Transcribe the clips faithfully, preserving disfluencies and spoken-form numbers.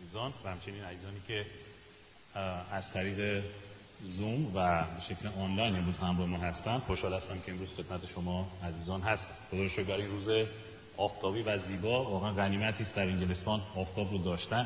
عزیزان و همچنین عزیزانی که از طریق زوم و به شکل آنلاین امروز همراه ما هستند. خوشحال هستم که امروز خدمت شما عزیزان هستم. خدا رو شکر برای این روز آفتابی و زیبا. واقعا غنیمتی است در انگلستان آفتاب رو داشتن.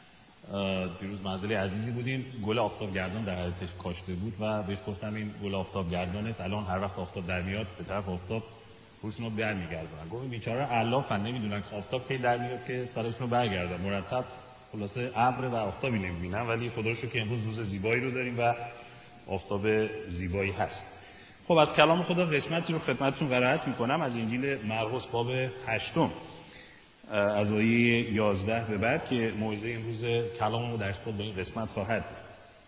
دیروز منزل عزیزی بودیم، گل آفتاب گردان در حیاتش کاشته بود و بهش گفتم این گل آفتاب گردانت الان هر وقت آفتاب در میاد به طرف آفتاب روشون رو برمیگردونن. گفت بیچاره علافن، نمیدونن که آفتاب کی در میاد که سرشون رو برگردن. مرتب خلاصه ابر و آفتابی نمیبینن، ولی خدا رو شکر که امروز روز زیبایی رو داریم و آفتاب زیبایی هست. خب از کلام خدا قسمتی رو خدمتتون قرائت میکنم از انجیل مرقس باب هشتم از آیه یازده به بعد که موعظه امروز کلاممون در ارتباط با این قسمت خواهد بود.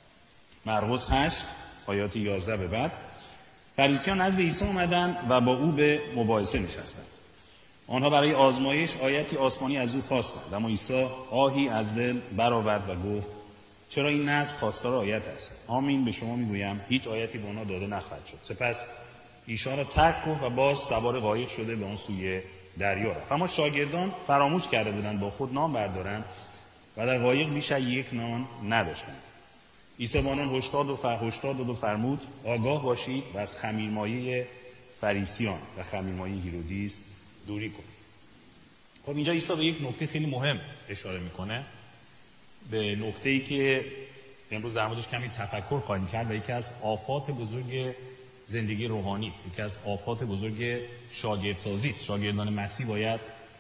مرقس هشت آیات یازده به بعد. فریسیان نزد عیسی آمدند و با او به مباحثه نشستند. آنها برای آزمایش آیتی آسمانی از او خواستند، اما عیسی آهی از دل برآورد و گفت چرا این نسل خواستار آیت است؟ آمین به شما میگویم هیچ آیتی به آنها داده نخواهد شد. سپس ایشان را ترک گفت و باز سوار قایق شده به آن سوی دریا رفت. اما شاگردان فراموش کرده بودند با خود نان بردارند و در قایق بیش از یک نان نداشتند. عیسی به آنان هشدار و هشدار داد و فرمود آگاه باشید و از خمیرمایه فریسیان و خمیرمایه هیرودیس دوری کنید. خب اینجا عیسی به یک نکته خیلی مهم اشاره میکنه، به نکته‌ای که امروز در موردش کمی تفکر خواهیم کرد و یکی از آفات بزرگ زندگی روحانی است، یکی از آفات بزرگ شاگردسازی است. شاگردان مسیح باید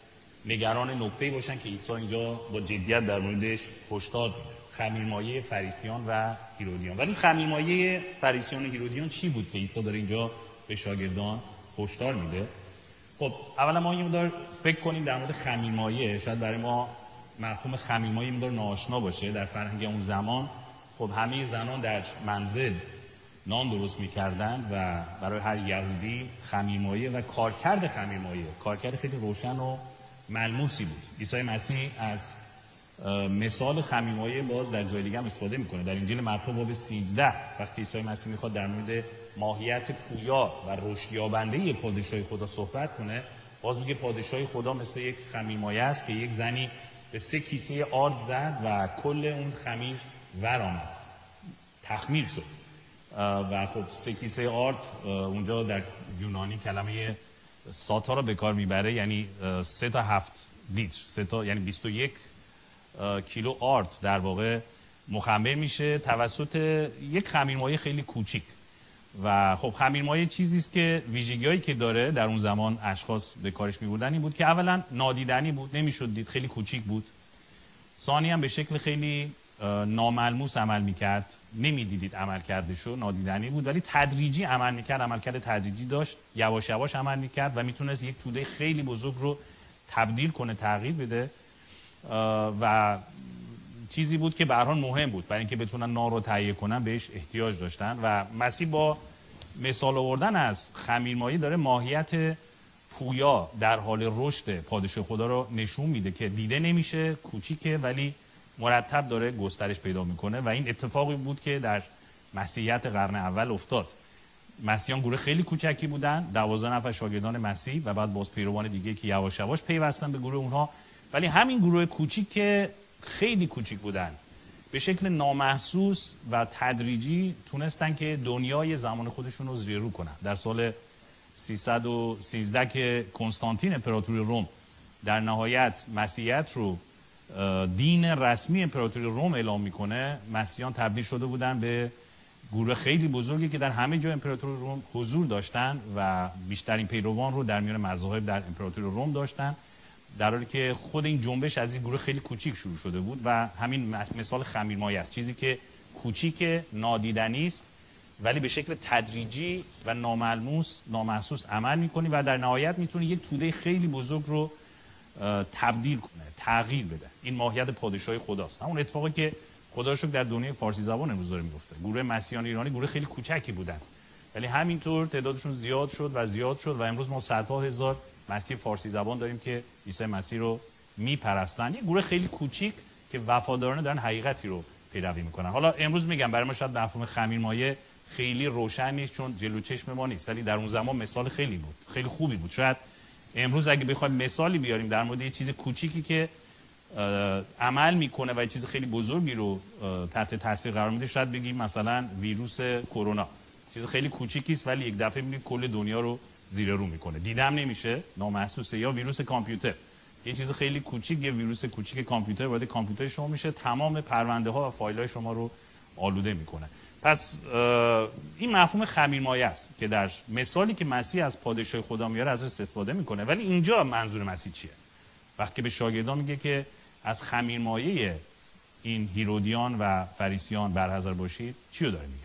نگران نکته‌ای باشن که عیسی اینجا با جدیت در موردش هشدار میده، خمیرمایه فریسیان و هیرودیان. ولی خمیرمایه فریسیان و هیرودیان چی بود که عیسی داره اینجا به شاگردان هشدار میده؟ خب اولا ما یه مقدار فکر کنیم در مورد خمیرمایه. شاید برای ما مفهوم خمیرمایه یه مقدار ناآشنا باشه. در فرهنگ اون زمان خب همه زنان در منزل نان درست می‌کردند و برای هر یهودی خمیرمایه و کارکرد خمیرمایه کارکرد خیلی روشن و ملموسی بود. عیسی مسیح از مثال خمیرمایه باز در جای دیگه هم استفاده میکنه. در انجیل متی باب سیزده وقتی عیسی مسیح میخواد در مورد ماهیت پویا و رشد یابنده پادشاهی خدا صحبت کنه، باز میگه پادشاهی خدا مثل یک خمیرمایه است که یک زنی به سه کیسه آرد زد و کل اون خمیر ور آمد، تخمیر شد. و خب سه کیسه آرد اونجا در یونانی کلمه ساتا رو به کار میبره، یعنی سه تا هفت لیتر، سه تا یعنی بیست و یک کیلو آرد در واقع مخمر میشه توسط یک خمیرمایه خیلی کوچیک. و خب خمیرمایه چیزی است که ویژگی‌هایی که داره در اون زمان اشخاص به کارش میبردن این بود که اولا نادیدنی بود، نمیشد دید، خیلی کوچیک بود. ثانی هم به شکل خیلی ناملموس عمل میکرد، نمیدیدید عمل کردشو، نادیدنی بود، ولی تدریجی عمل میکرد، عملکرد تدریجی داشت، یواش یواش عمل میکرد و میتونست یک توده خیلی بزرگ رو تبدیل کنه، تغییر بده. و چیزی بود که به هر حال مهم بود برای اینکه بتونن نان رو تهیه کنن، بهش احتیاج داشتن. و مسیح با مثال آوردن از خمیرمایه داره ماهیت پویا در حال رشد پادشاه خدا رو نشون میده که دیده نمیشه، کوچیکه ولی مرتب داره گسترش پیدا میکنه. و این اتفاقی بود که در مسیحیت قرن اول افتاد. مسیحیان گروه خیلی کوچکی بودن، دوازده نفر شاگردان مسیح و بعد باز پیروان دیگه که یواش یواش پیوستن به گروه اونها. ولی همین گروه کوچیک که خیلی کوچیک بودن به شکل نامحسوس و تدریجی تونستن که دنیای زمان خودشون رو زیر رو کنن. در سال سیصد و سیزده که کنستانتین امپراتوری روم در نهایت مسیحیت رو دین رسمی امپراتوری روم اعلام میکنه، مسیحیان تبدیل شده بودن به گروه خیلی بزرگی که در همه جای امپراتوری روم حضور داشتن و بیشترین پیروان رو در میان مذاهب در امپراتوری روم داشتن، در حالی که خود این جنبش از این گروه خیلی کوچیک شروع شده بود. و همین مثال خمیرمایه است، چیزی که کوچیک، نادیدنی است ولی به شکل تدریجی و ناملموس، نامحسوس عمل میکنی و در نهایت میتونه یک توده خیلی بزرگ رو تبدیل کنه، تغییر بده. این ماهیت پادشاهی خداست. همون اتفاقی که خدا رو شکر در دنیای فارسی زبان امروز داره میفته. گروه مسیحیان ایرانی گروه خیلی کوچکی بودن ولی همینطور تعدادشون زیاد شد و زیاد شد و امروز ما صدها هزار مسیح فارسی زبان داریم که عیسی مسیح رو میپرستن. یه گروه خیلی کوچیک که وفادارانه دارن حقیقتی رو پیروی میکنن. حالا امروز میگم برای ما شاید مفهوم خمیرمایه خیلی روشن نیست چون جلو چشم ما نیست، ولی در اون زمان مثال خیلی بود، خیلی خوبی بود. شاید امروز اگه بخوایم مثالی بیاریم در مورد یه چیز کوچیکی که عمل میکنه و چیز خیلی بزرگی رو تحت تاثیر قرار میده، شاید بگیم مثلا ویروس کرونا چیز خیلی کوچیکی است ولی یک دفعه میبینید کل دنیا رو زیر رو میکنه، دیدم نمیشه، نامحسوسه. یا ویروس کامپیوتر، یه چیز خیلی کوچیک، یه ویروس کوچیک کامپیوتر وارد کامپیوتر شما میشه، تمام پرونده ها و فایل های شما رو آلوده میکنه. پس این مفهوم خمیرمایه است که در مثالی که مسیح از پادشاه خدا میاره ازش استفاده میکنه. ولی اینجا منظور مسیح چیه؟ وقتی به شاگردان میگه که از خمیرمایه این هیرودیان و فریسیان برحذر باشید، چی رو داره میگه؟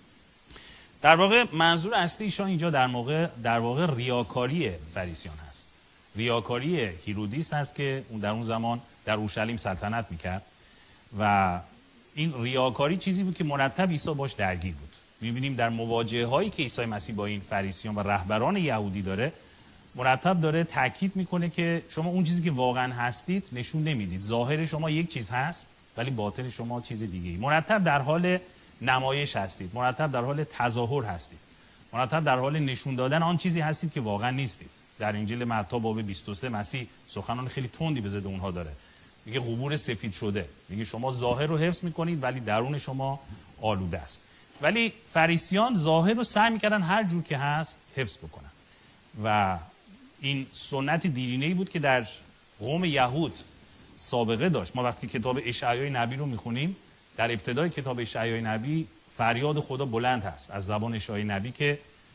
در واقع منظور اصلی ایشان اینجا در واقع در واقع ریاکاری فریسیان هست. ریاکاری هیرودیس هست که اون در اون زمان در اورشلیم سلطنت میکرد و این ریاکاری چیزی بود که مرتب عیسی باش درگیر بود. می‌بینیم در مواجهه هایی که عیسی مسیح با این فریسیان و رهبران یهودی داره، مرتب داره تاکید میکنه که شما اون چیزی که واقعا هستید نشون نمیدید. ظاهر شما یک چیز هست ولی باطن شما چیز دیگه ای. مرتب در حال نمایش هستید، مرتب در حال تظاهر هستید، مرتب در حال نشون دادن آن چیزی هستید که واقعا نیستید. در انجیل متی باب بیست و سه مسیح سخنان خیلی تندی به ضد اونها داره. میگه قبور سفید شده، میگه شما ظاهر رو حفظ میکنید ولی درون شما آلوده است. ولی فریسیان ظاهر رو سعی میکردن هر جور که هست حفظ بکنن و این سنت دیرینه‌ای بود که در قوم یهود سابقه داشت. ما وقتی کتاب اشعیای نبی رو میخونیم، در ابتدای کتاب اشعیای نبی فریاد خدا بلند هست از زبان اشعیای نبی که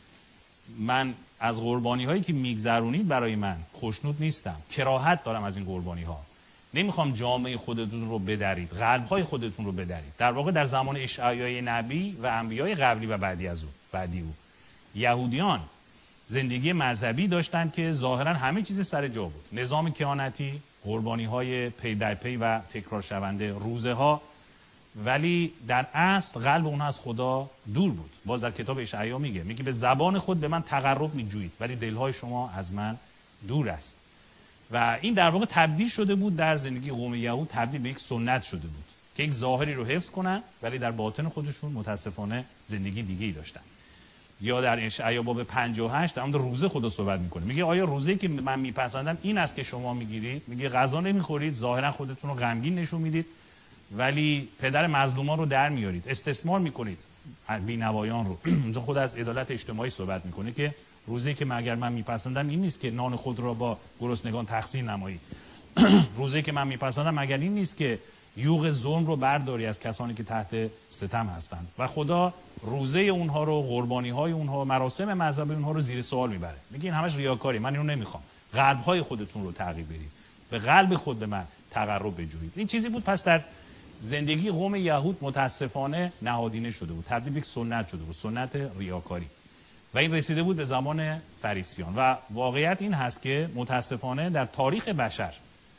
من از قربانی هایی که میگذرونید برای من خوشنود نیستم، کراهت دارم از این قربانی ها، نمیخوام جامعه خودتون رو بدرید، قلب های خودتون رو بدرید. در واقع در زمان اشعیای نبی و انبیای قبلی و بعدی از او بعدی او یهودیان زندگی مذهبی داشتن که ظاهرا همه چیز سر جا بود. نظام کهانتی، قربانی های پی در پی و تکرار شونده، روزه ها، ولی در اصل قلب اونها از خدا دور بود. باز در کتاب اشعیا میگه میگه به زبان خود به من تقرب میجویید ولی دلهای شما از من دور است. و این در واقع تبدیل شده بود در زندگی قوم یهود، تبدیل به یک سنت شده بود که یک ظاهری رو حفظ کنن ولی در باطن خودشون متاسفانه زندگی دیگه‌ای داشتن. یا در اشعیا باب پنجاه و هشت در مورد روزه خدا صحبت میکنه، میگه آیا روزه‌ای که من میپسندم این است که شما میگیرید؟ میگه غذا نمیخورید، ظاهرا خودتون رو غمگین نشون میدید ولی پدر مظلومان رو در میارید، استثمار میکنید بی‌نوایان رو. اونجا خود از عدالت اجتماعی صحبت میکنه که روزی که مگر من میپسندم این نیست که نان خود را با گرسنگان تقسیم نمایی. روزی که من میپسندم مگر این نیست که یوغ ظلم رو برداری از کسانی که تحت ستم هستند. و خدا روزه اونها رو، قربانی های اونها، مراسم مذهبی اونها رو زیر سوال میبره. میگه این همش ریاکاری، من اینو نمیخوام. قلب های خودتون رو تغییر بدید، به قلب خود به من تقرب بجویید. این چیزی بود پس در زندگی قوم یهود متاسفانه نهادینه شده بود، تبدیل به سنت شده بود، سنت ریاکاری. و این رسیده بود به زمان فریسیان. و واقعیت این هست که متاسفانه در تاریخ بشر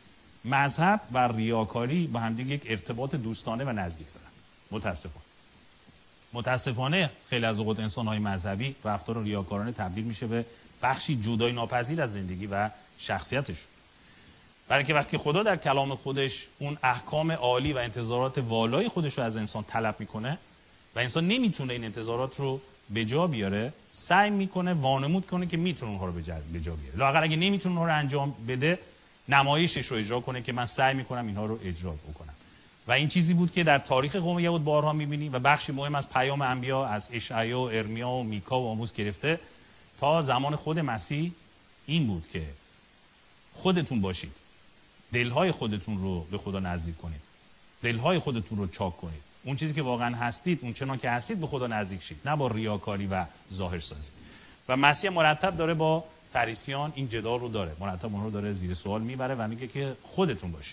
مذهب و ریاکاری با همدیگه یک ارتباط دوستانه و نزدیک دارن. متاسفانه متاسفانه خیلی از اوقات انسان‌های مذهبی رفتار ریاکارانه تبدیل میشه به بخشی جدای ناپذیر از زندگی و شخصیتشون. برای که وقتی خدا در کلام خودش اون احکام عالی و انتظارات والای خودش رو از انسان طلب میکنه و انسان نمیتونه این انتظارات رو به جا بیاره، سعی میکنه وانمود کنه که میتونه اونها رو به جا بیاره. لااقل اگه نمیتونه اونها رو انجام بده، نمایشش رو اجرا کنه که من سعی میکنم اینها رو اجرا بکنم. و این چیزی بود که در تاریخ قوم یهود بارها میبینیم و بخشی مهم از پیام انبیا از اشعیا و ارمیا و میکا و آموز گرفته تا زمان خود مسیح این بود که خودتون باشید، دلهای خودتون رو به خدا نزدیک کنید، دلهای خودتون رو چاک کنید، اون چیزی که واقعا هستید، اون چنان که هستید به خدا نزدیک شید، نه با ریاکاری و ظاهر سازی. و مسیح مرتب داره با فریسیان این جدال رو داره، مرتب اونها رو داره زیر سوال میبره و میگه که خودتون باشید.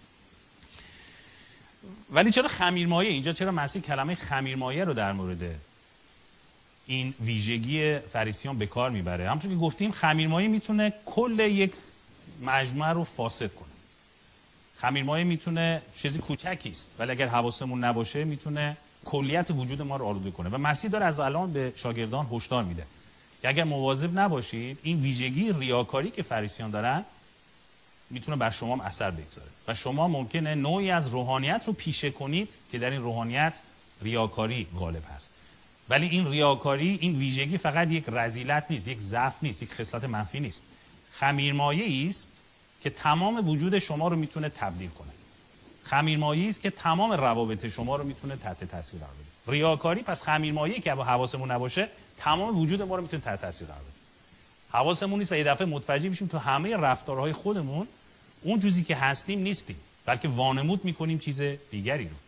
ولی چرا خمیرمایه اینجا، چرا مسیح کلمه خمیرمایه رو در مورد این ویژگی فریسیان به کار میبره؟ همونطور که گفتیم خمیرمایه میتونه کل یک مجموعه رو فاسد کنه. خمیرمایه میتونه چیزی کوچکی است ولی اگر حواسمون نباشه میتونه کلیت وجود ما رو آلوده کنه. و مسیح داره از الان به شاگردان هشدار میده که اگر مواظب نباشید این ویژگی ریاکاری که فریسیان دارن میتونه بر شما هم اثر بگذاره و شما ممکنه نوعی از روحانیت رو پیشه کنید که در این روحانیت ریاکاری غالب هست. ولی این ریاکاری، این ویژگی فقط یک رذیلت نیست، یک ضعف نیست، یک خصلت منفی نیست. خمیرمایه است که تمام وجود شما رو میتونه تبدیل کنه. خمیرمایه‌ای است که تمام روابط شما رو میتونه تحت تاثیر قرار بده. ریاکاری پس خمیرمایه‌ای که حواسمون نباشه تمام وجود ما رو میتونه تحت تاثیر قرار بده. حواسمون نیست و یه دفعه متوجه میشیم تو همه رفتارهای خودمون اون چیزی که هستیم نیستیم، بلکه وانمود میکنیم چیز دیگری رو.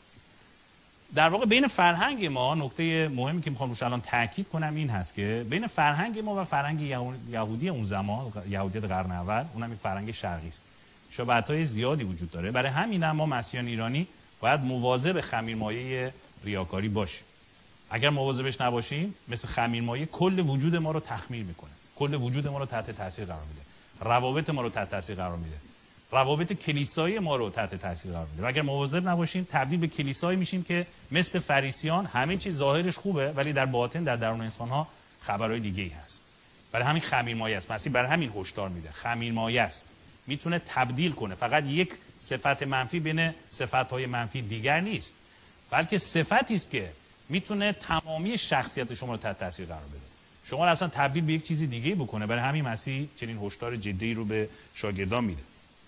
در واقع بین فرهنگ ما نکته مهمی که میخوام روش الان تاکید کنم این هست که بین فرهنگ ما و فرهنگ یهودی اون زمان، یهودیت قرن اول، اونم یک فرهنگ شرقی است، شباهت‌های زیادی وجود داره. برای همین هم ما مسیحیان ایرانی باید مواظب خمیرمایه ریاکاری باشیم. اگر مواظبش نباشیم مثل خمیرمایه کل وجود ما رو تخمیر میکنه، کل وجود ما رو تحت تاثیر قرار میده، روابط ما رو تحت تاثیر قرار میده، روابط کلیسایی ما رو تحت تاثیر قرار میده. و اگر مواظب نباشیم تبدیل به کلیسایی میشیم که مثل فریسیان همه چیز ظاهرش خوبه ولی در باطن در درون انسان‌ها خبرهای دیگه‌ای هست. برای همین خمیرمایه است. مسیح برای همین هشدار میده. خمیرمایه است. میتونه تبدیل کنه. فقط یک صفت منفی بین صفت‌های منفی دیگر نیست، بلکه صفتی است که میتونه تمامی شخصیت شما رو تحت تاثیر قرار بده. شما رو اصلا تبدیل به یک چیز دیگه‌ای بکنه. برای همین مسیح چنین هشدار جدی رو به شاگردان میده.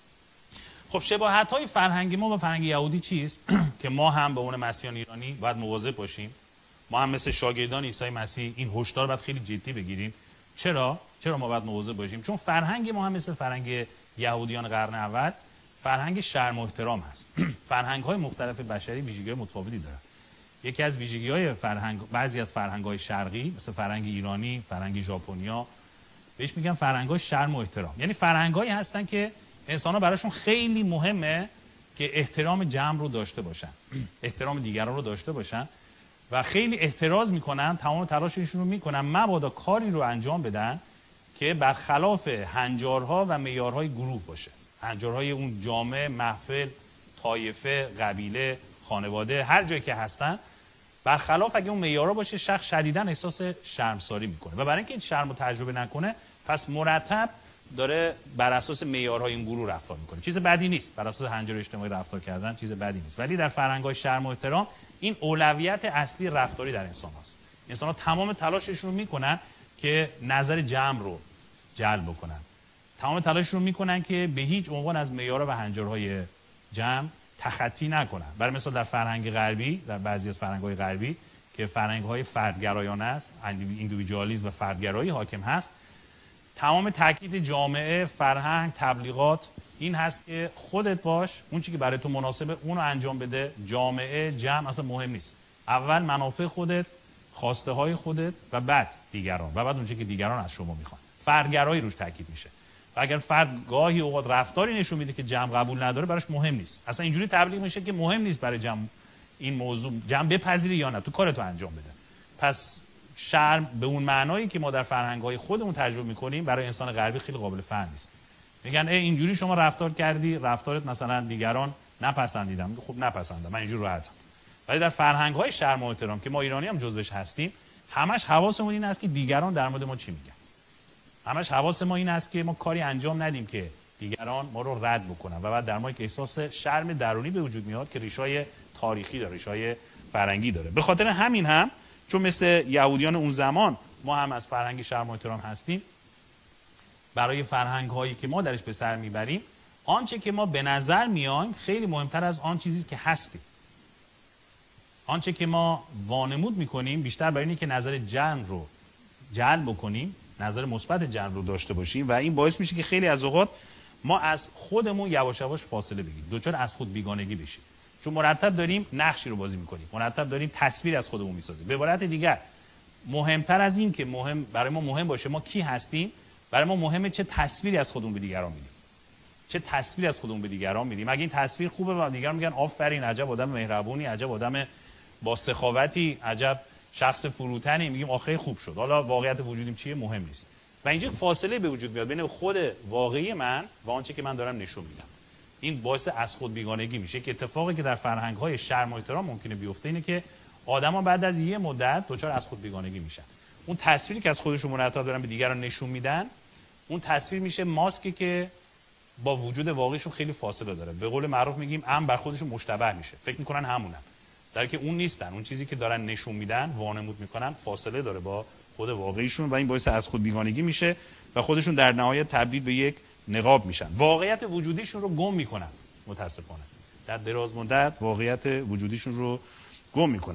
خب شباهت‌های فرهنگ ما با فرهنگ یهودی چیست که ما هم به عنوان مسیحیان ایرانی باید مواظب باشیم؟ ما هم مثل شاگردان عیسی مسیح این هشدار باید خیلی جدی بگیریم. چرا؟ چرا ما باید مواظب باشیم؟ چون فرهنگ ما هم مثل فرهنگ یهودیان قرن اول فرهنگ شرم و احترام هست. فرهنگ‌های مختلف بشری ویژگی‌های متفاوتی دارن. یکی از ویژگی‌های فرهنگ بعضی از فرهنگ‌های شرقی مثل فرهنگ ایرانی، فرهنگ ژاپنیا بهش میگن فرهنگ‌های شرم و احترام. یعنی فرهنگ‌هایی هستن که انسان‌ها براشون خیلی مهمه که احترام جمع رو داشته باشن، احترام دیگران رو داشته باشن و خیلی احتراز میکنن، تمام تلاششون رو میکنن مبادا کاری رو انجام بدن که برخلاف هنجارها و معیارهای گروه باشه. هنجارهای اون جامعه، محفل، طایفه، قبیله، خانواده، هر جایی که هستن، برخلاف اگه اون معیارها باشه شخص شدیداً احساس شرمساری میکنه و برای اینکه این شرم رو تجربه نکنه پس مرتب داره بر اساس معیارهای این گروه رفتار میکنه. چیز بدی نیست، بر اساس هنجار اجتماعی رفتار کردن چیز بدی نیست، ولی در فرهنگ‌های شرم و احترام این اولویت اصلی رفتاری در انسان هست. انسان ها تمام تلاششون رو میکنن که نظر جمع رو جلب بکنن، تمام تلاششون رو میکنن که به هیچ عنوان از معیارها و هنجارهای جمع تخطی نکنن. برای مثال در فرهنگ غربی، در بعضی از فرهنگ‌های غربی که فرهنگ‌های فردگرایانه است، ایندیویدوالیسم و فردگرایی حاکم هست، تمام تاکید جامعه، فرهنگ، تبلیغات این هست که خودت باش، اون چیزی که برای تو مناسبه اون رو انجام بده. جامعه، جمع اصلا مهم نیست. اول منافع خودت، خواسته های خودت و بعد دیگران و بعد اون چیزی که دیگران از شما میخوان. فردگرایی روش تاکید میشه. و اگر فرد گاهی اوقات رفتاری نشون میده که جمع قبول نداره، براش مهم نیست. اصلا اینجوری تبلیغ میشه که مهم نیست برای جمع این موضوع جمع بپذیری یا نه، تو کارتو انجام بده. پس شرم به اون معنایی که ما در فرهنگ‌های خودمون تجربه می‌کنیم برای انسان غربی خیلی قابل فهم نیست. میگن ای اینجوری شما رفتار کردی، رفتارت مثلا دیگران نپسندیدن. میگه خب نپسندم، من اینجوری راحتم. ولی در فرهنگ‌های شرم و احترام که ما ایرانی هم جزوش هستیم، همش حواسمون این است که دیگران در مورد ما چی میگن. همش حواس ما این است که ما کاری انجام ندیم که دیگران ما رو رد بکنن و بعد در ما که احساس شرم درونی به وجود میاد که ریشه‌های تاریخی داره، ریشه‌های فرهنگی داره. به خاطر همین هم چون مثل یهودیان اون زمان ما هم از فرهنگ شرم و احترام هستیم، برای فرهنگ هایی که ما درش به سر میبریم آنچه که ما به نظر میایم خیلی مهمتر از آن چیزی که هستیم. آنچه که ما وانمود میکنیم بیشتر برای اینه که نظر جمع رو جلب بکنیم، نظر مثبت جمع رو داشته باشیم و این باعث میشه که خیلی از اوقات ما از خودمون یواش یواش فاصله بگیریم، دوچار از خود بیگانگی بشیم. چون مرتب داریم نقشی رو بازی میکنیم، مرتب داریم تصویر از خودمون میسازیم. به عبارت دیگر مهمتر از این که مهم برای ما مهم باشه ما کی هستیم، برای ما مهمه چه تصویری از خودمون به دیگران میدیم. چه تصویری از خودمون به دیگران میدیم. اگه این تصویر خوبه و دیگران میگن آفرین، عجب آدم مهربونی، عجب آدم با سخاوتی، عجب شخص فروتنی، میگیم آخه خوب شد. حالا واقعیت وجودیم چیه مهم نیست. و اینجا فاصله به وجود میاد بین خود واقعی من و آنچه که من دارم نشون میدم. این باعث از خود بیگانگی میشه که اتفاقی که در فرهنگ‌های شرم و احترام ممکنه بیفته اینه که آدما بعد از یه مدت دچار از خود بیگانگی میشن. اون تصویری که از خودشون مرتب دارن به دیگران نشون میدن، اون تصویر میشه ماسکی که با وجود واقعیشون خیلی فاصله داره. به قول معروف میگیم ام بر خودشون مشتبه میشه، فکر میکنن همونن، در که اون نیستن. اون چیزی که دارن نشون میدن، وانمود میکنن، فاصله داره با خود واقعیشون و این باعث از خود بیگانگی میشه و خودشون در نهایت تبدیل به یک نقاب میشن، واقعیت وجودیشون رو گم میکنن. متاسفانه در دراز مدت واقعیت وجودیشون رو گم میکنن.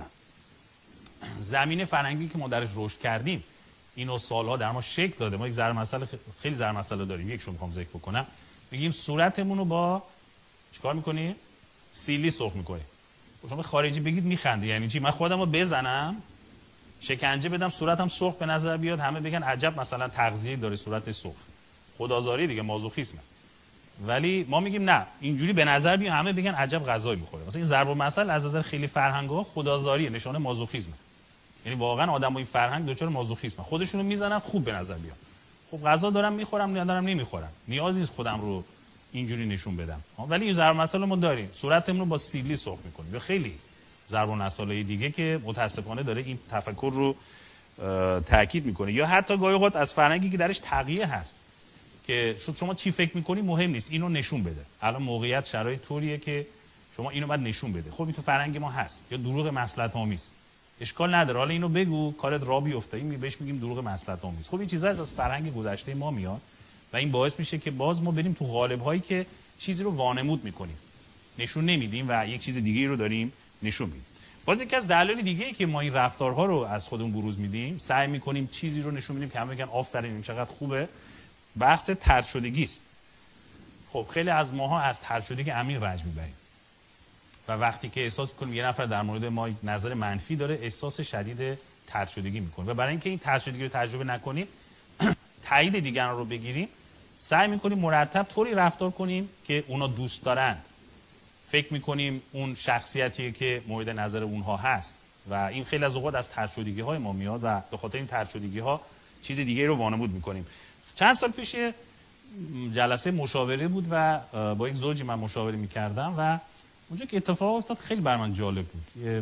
زمین فرهنگی که ما درش رشد کردیم اینو سالها در ما شکل داده. ما یک ضرب مسئله خیلی ضرب مسئله داریم، یکشو میخوام ذکر بکنم. میگیم صورتمون رو با چیکار میکنی؟ سیلی سرخ میکنی. شما خارجی بگید میخنده، یعنی چی؟ من خودم رو بزنم شکنجه بدم صورتم سرخ به نظر بیاد، همه بگن عجب مثلا تغذیه داره صورت سرخ. خدازاری دیگه، مازوخیسمه. ولی ما میگیم نه، اینجوری به نظر بیاد همه بگن عجب غذایی میخوره. مثلا این ضرب المثل از نظر خیلی فرهنگ‌ها خدازاریه، نشانه مازوخیسمه. یعنی واقعا آدمای این فرهنگ دچار مازوخیسمه، خودشونو میزنن خوب به نظر بیاد. خب غذا دارم میخورم، ندارم نمیخورم، نیازی نیست خودم رو اینجوری نشون بدم. ولی این ضرب المثل ما داریم، صورتمون رو با سیلی سرخ میکنیم. یا خیلی ضرب المثل‌های دیگه که متاسفانه داره این تفکر رو تاکید میکنه. یا حتی گاهی اوقات از فرهنگی که درش تقیه هست که شما چی فکر میکنی مهم نیست، اینو نشون بده. الان موقعیت شرایط طوریه که شما اینو باید نشون بده. خب این تو فرهنگ ما هست. یا دروغ مصلحت آمیز، اشکال نداره، حالا اینو بگو کارت را بیفته، این بهش میگیم دروغ مصلحت آمیز. خب این چیزا از فرهنگ گذشته ما میاد و این باعث میشه که باز ما بریم تو قالب هایی که چیزی رو وانمود میکنیم، نشون نمیدیم و یک چیز دیگه رو داریم نشون میدیم. باز یکی از دلایل دیگه ای که ما این رفتارها رو از خودمون بروز میدیم، سعی میکنیم چیزی رو نشون بدیم که همه میگن آفرین این چقدر خوبه، بحث طرد شدگی است. خب خیلی از ماها از طرد شدگی عمیق رنج میبریم و وقتی که احساس میکنیم یه نفر در مورد ما نظر منفی داره، احساس شدید طرد شدگی میکنیم و برای اینکه این طرد شدگی رو تجربه نکنیم، تایید دیگران رو بگیریم، سعی میکنیم مرتب طوری رفتار کنیم که اونا دوست دارن. فکر میکنیم اون شخصیتیه که مورد نظر اونها هست و این خیلی از اوقات از طرد شدگی های ما میاد و به خاطر این طرد شدگی ها چیز دیگه رو وانمود میکنیم. چند سال پیش جلسه مشاوره بود و با یک زوجی من مشاوره میکردم و اونجا که اتفاق افتاد خیلی بر من جالب بود. یه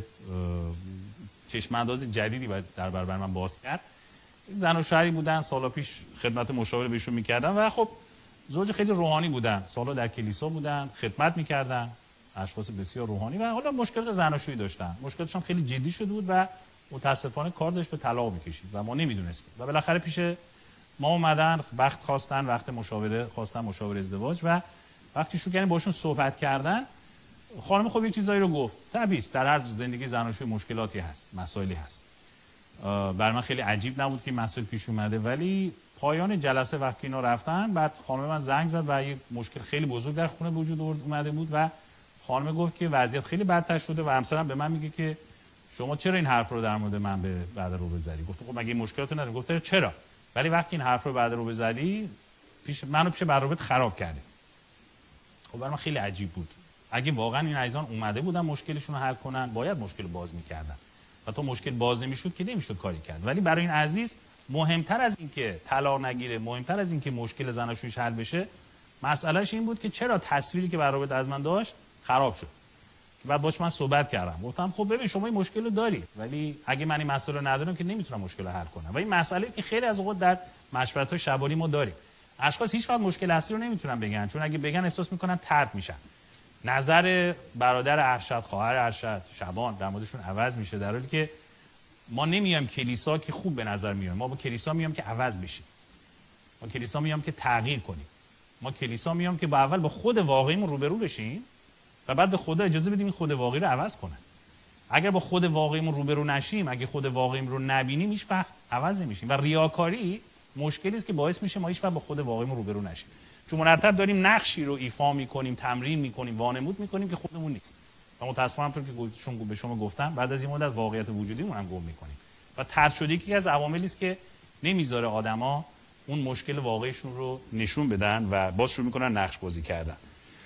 چشم انداز جدیدی در برابر من باز کرد. زن و شوهری بودن، سالا پیش خدمت مشاوره بهشون میکردم و خب زوج خیلی روحانی بودن، سالا در کلیسا بودن، خدمت میکردن، اشخاص بسیار روحانی و حالا مشکل زناشویی داشتن. مشکلشون خیلی جدی شده بود و متاسفانه کار داشت به طلاق میکشید و ما نمیدونستیم و بالاخره پیش ما اومدن، وقت خواستن، وقت مشاوره خواستن، مشاوره ازدواج و وقتی شروع کردیم باشون صحبت کردن، خانم خب یه چیزایی رو گفت. طبیعی است، در هر زندگی زناشویی مشکلاتی هست، مسائلی هست. برای من خیلی عجیب نبود که مسائل پیش اومده، ولی پایان جلسه وقتی اینا رفتن، بعد خانم من زنگ زد و یه مشکل خیلی بزرگ در خونه وجود اومده بود و خانم گفت که وضعیت خیلی بدتر شده و همسرم به من میگه که شما چرا این حرف رو در مورد من به بعد رو بزدی؟ گفتم خب مگه مشکلات نداره؟ گفت چرا؟ ولی وقتی این حرف رو بعد رو بزدی پیش منو پیش برنامه‌ت خراب کردی. خب برای من خیلی عجیب بود. اگه واقعا این عزیزان اومده بودن مشکلشون رو حل کنن، باید مشکل باز می‌کردن. و تا مشکل باز نمی‌شد که نمی‌شد کاری کرد. ولی برای این عزیز مهمتر از این که طلاق نگیره، مهمتر از این که مشکل زناشوییش حل بشه، مسئلهش این بود که چرا تصویری که برای از من داشت خراب شد. که بعد باهاش من صحبت کردم. گفتم خب ببین شما این مشکل رو داری، ولی اگه من این مسئله رو ندارم که نمیتونم مشکل رو حل کنم. و این مسئله است که خیلی از اوقات در مشورت‌های شبانی ما داریم. اشخاص هیچ وقت مشکل اصلی رو نمیتونن بگن، چون اگه بگن احساس میکنن طرد میشن. نظر برادر ارشد، خواهر ارشد، شبان در موردشون عوض میشه، در حالی که ما نمیایم کلیسا که خوب به نظر میایم. ما با کلیسا میام که عوض بشیم. ما کلیسا میام که تغییر کنیم. ما کلیسا میام که با اول با خود واقعیمون روبرو بشیم و بعد به خدا اجازه بدیم این خود واقعی رو عوض کنه. اگر با خود واقعیمون روبرو نشیم، اگه خود واقعیمون رو نبینیم، هیچ وقت عوض نمیشیم. و ریاکاری مشکلی است که باعث میشه ما هیچ وقت با خود واقعیمون روبرو نشیم. چون مرتب داریم نقشی رو ایفا میکنیم، تمرین میکنیم، وانمود میکنیم که خودمون نیست. و متأسفانه همونطور که چون به شما گفتم، بعد از این مدت واقعیت وجودیمون هم گم میکنیم. و طرد شدگی از عواملی است که نمیذاره آدما اون مشکل واقعیشون رو نشون بدن و باز شروع میکنن نقش بازی کردن.